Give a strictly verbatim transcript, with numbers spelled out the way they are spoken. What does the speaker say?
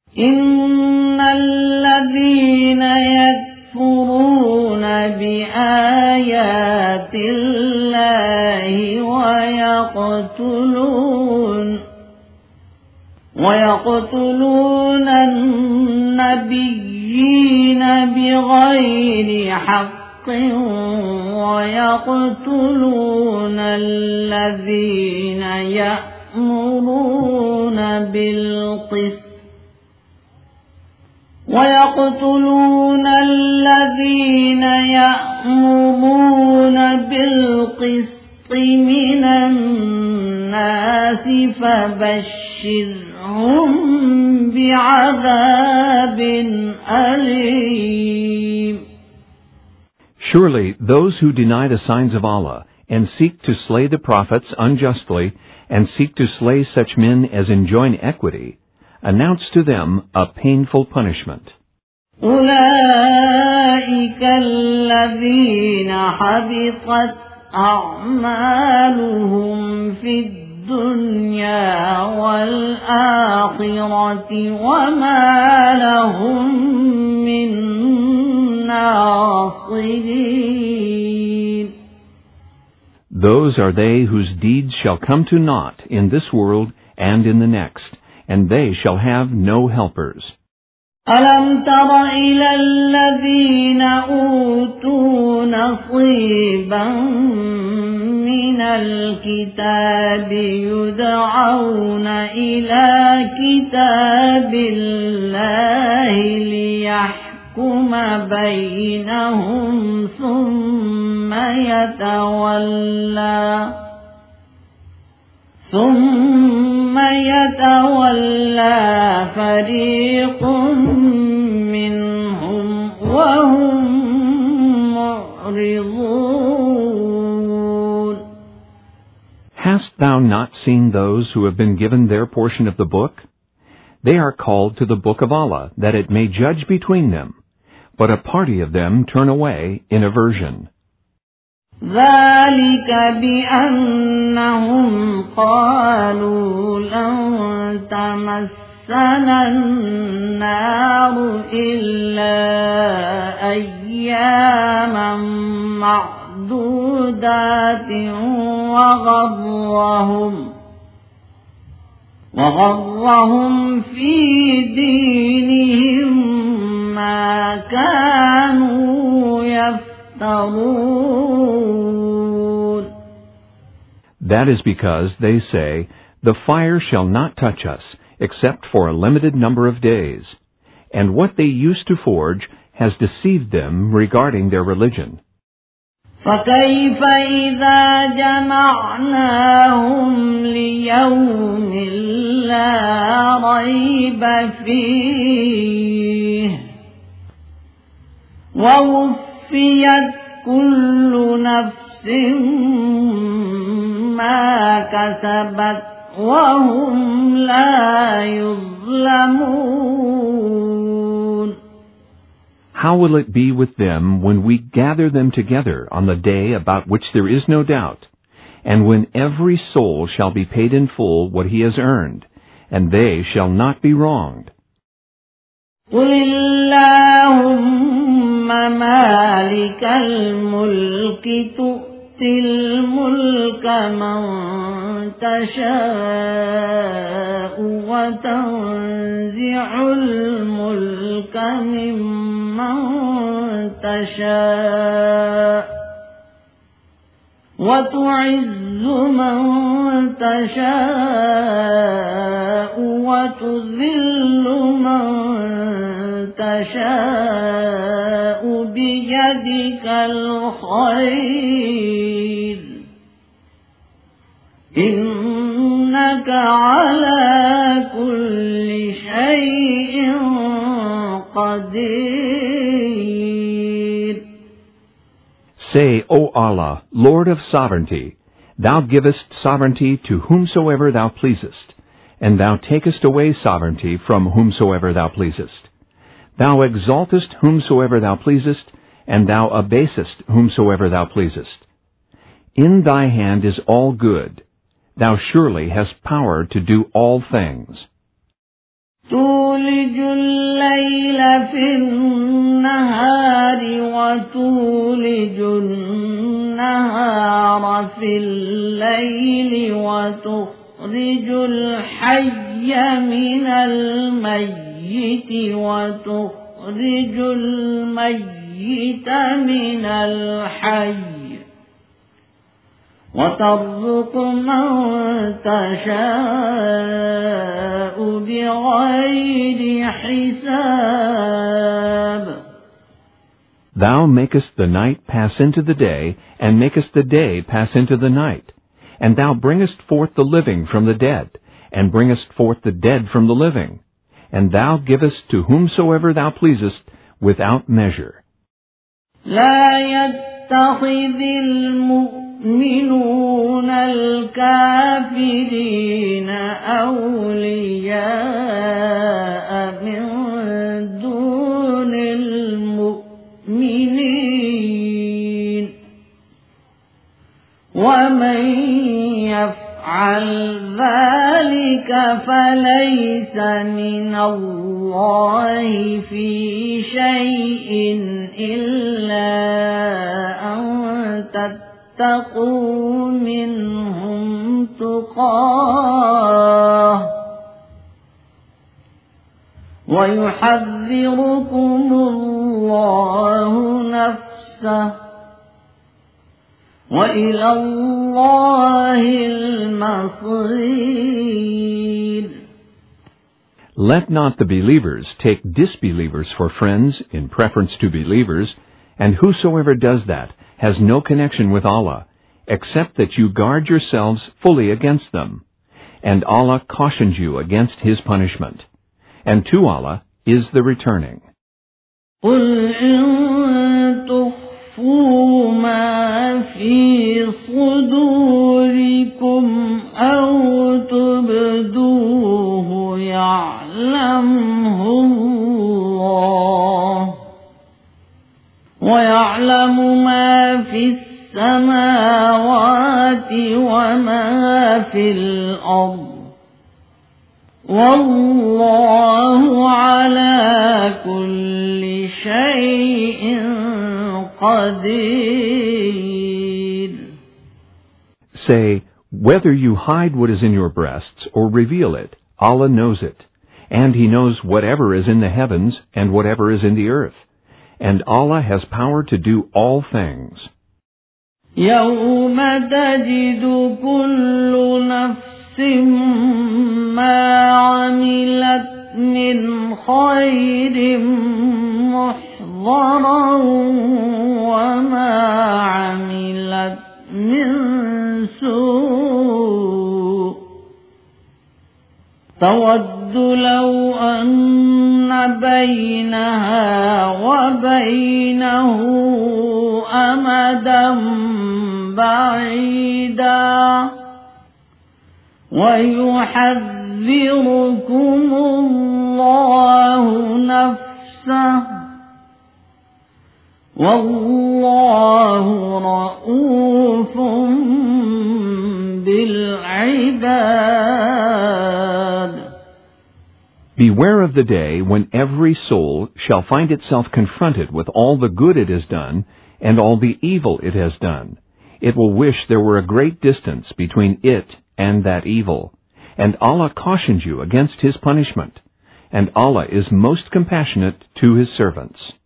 إن الذين يكفرون بآيات الله ويقتلون ويقتلون النبيين بغير حق ويقتلون الذين يأمرون بالقسط ويقتلون الذين يأمرون بالقسط من الناس فبشرهم بعذاب أليم. Surely those who deny the signs of Allah and seek to slay the prophets unjustly and seek to slay such men as enjoin equity, announce to them a painful punishment. أولئك الذين حبطت أعمالهم في الدنيا والآخرة وما لهم من ناصرين. Those are they whose deeds shall come to naught in this world and in the next, and they shall have no helpers. ألم تر إلى الذين أوتوا نصيبا من الكتاب يدعون إلى كتاب الله ليحكم بينهم ثم يتولى ثم يتولى فريق منهم وهم معرضون. Hast thou not seen those who have been given their portion of the book? They are called to the book of Allah, that it may judge between them, but a party of them turn away in aversion. ذلك بأنهم قالوا لن تمسنا النار إلا أياما معدودات وغرهم وغرهم في دينهم ما كانوا يفترون. That is because they say, the fire shall not touch us, except for a limited number of days. And what they used to forge has deceived them regarding their religion. فكيف إذا جمعناهم ليوم لا ريب فيه ووفيت كل نفس ما كسبت وهم لا يظلمون. How will it be with them when we gather them together on the day about which there is no doubt, and when every soul shall be paid in full what he has earned, and they shall not be wronged? قل اللهم مالك الملك تؤتي الملك من تشاء وتنزع الملك ممن تشاء وتعز من تشاء وتذل من تشاء بيدك الخير إنك على كل شيء قدير. Say, O Allah, Lord of sovereignty, Thou givest sovereignty to whomsoever Thou pleasest, and Thou takest away sovereignty from whomsoever Thou pleasest. Thou exaltest whomsoever Thou pleasest, and Thou abasest whomsoever Thou pleasest. In Thy hand is all good. Thou surely hast power to do all things. تولج الليل في النهار وتولج النهار في الليل وتخرج الحي من الميت وتخرج الميت من الحي وترزق من تشاء بغير حساب. Thou makest the night pass into the day, and makest the day pass into the night. And thou bringest forth the living from the dead, and bringest forth the dead from the living. And thou givest to whomsoever thou pleasest without measure. لا يتخذ المؤمنون الكافرين أولياء من دون المؤمنين ومن يفعل ذلك فليس من الله في شيء إلا أن تتقوا منهم تقاه ويحذركم الله نفسه وإلى الله المصير. Let not the believers take disbelievers for friends in preference to believers, and whosoever does that has no connection with Allah, except that you guard yourselves fully against them. And Allah cautions you against His punishment. And to Allah is the returning. قُلْ إِن تُخْفُوا مَا فِي صُدُورِكُمْ أَوْ تُبْدُوهُ يَعْلَمْهُ اللَّهُ وَيَعْلَمُ مَا فِي السَّمَاوَاتِ وَمَا فِي الْأَرْضِ وَاللَّهُ عَلَى كُلِّ شَيْءٍ قَدِيرٌ. Say, whether you hide what is in your breasts or reveal it, Allah knows it, and He knows whatever is in the heavens and whatever is in the earth. And Allah has power to do all things. يَوْمَ تَجِدُ كُلُّ نَفْسٍ مَا عَمِلَتْ مِنْ خَيْرٍ مُحْضَرًا وَمَا عَمِلَتْ مِنْ سُوءٍ تَوَدُّ لَوْ أَنَّ بَيْنَهَا وَبَيْنَهُ أَمَدًا بَعِيدًا وَيُحَذِّرُكُمُ اللَّهُ نَفْسَهُ وَاللَّهُ رَءُوفٌ بِالْعِبَادِ. Beware of the day when every soul shall find itself confronted with all the good it has done and all the evil it has done. It will wish there were a great distance between it and that evil. And Allah cautions you against His punishment. And Allah is most compassionate to His servants.